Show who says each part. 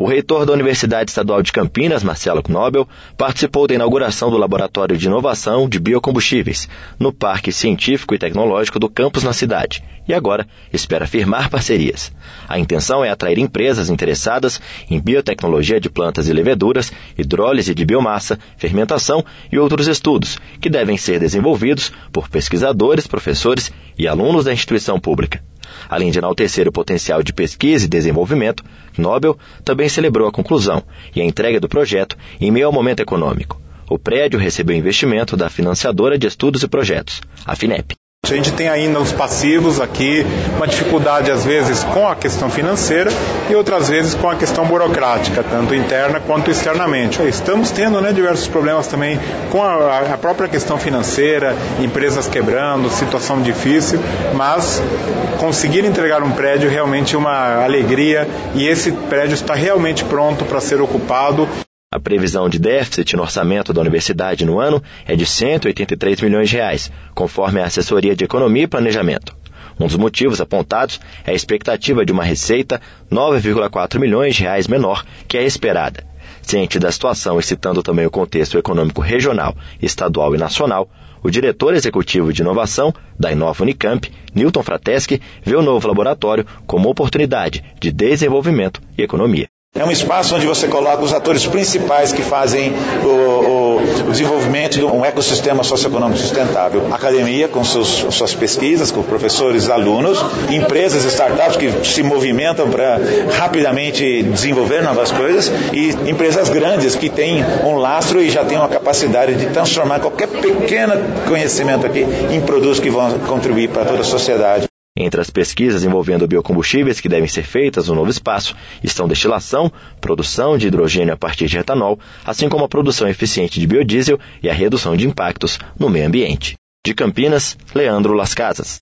Speaker 1: O reitor da Universidade Estadual de Campinas, Marcelo Knobel, participou da inauguração do Laboratório de Inovação de Biocombustíveis, no Parque Científico e Tecnológico do campus na cidade, e agora espera firmar parcerias. A intenção é atrair empresas interessadas em biotecnologia de plantas e leveduras, hidrólise de biomassa, fermentação e outros estudos, que devem ser desenvolvidos por pesquisadores, professores e alunos da instituição pública. Além de enaltecer o potencial de pesquisa e desenvolvimento, Knobel também celebrou a conclusão e a entrega do projeto em meio ao momento econômico. O prédio recebeu investimento da financiadora de estudos e projetos, a FINEP.
Speaker 2: A gente tem ainda os passivos aqui, uma dificuldade às vezes com a questão financeira e outras vezes com a questão burocrática, tanto interna quanto externamente. Estamos tendo diversos problemas também com a própria questão financeira, empresas quebrando, situação difícil, mas conseguir entregar um prédio realmente é uma alegria e esse prédio está realmente pronto para ser ocupado.
Speaker 1: A previsão de déficit no orçamento da universidade no ano é de R$ 183 milhões, conforme a Assessoria de Economia e Planejamento. Um dos motivos apontados é a expectativa de uma receita R$ 9,4 milhões menor que a esperada. Ciente da situação e citando também o contexto econômico regional, estadual e nacional, o diretor executivo de inovação da Inova Unicamp, Newton Frateschi, vê o novo laboratório como oportunidade de desenvolvimento e economia.
Speaker 3: É um espaço onde você coloca os atores principais que fazem o desenvolvimento de um ecossistema socioeconômico sustentável. A academia, com suas pesquisas, com professores, alunos, empresas, startups que se movimentam para rapidamente desenvolver novas coisas e empresas grandes que têm um lastro e já têm uma capacidade de transformar qualquer pequeno conhecimento aqui em produtos que vão contribuir para toda a sociedade.
Speaker 1: Entre as pesquisas envolvendo biocombustíveis que devem ser feitas no novo espaço estão destilação, produção de hidrogênio a partir de etanol, assim como a produção eficiente de biodiesel e a redução de impactos no meio ambiente. De Campinas, Leandro Las Casas.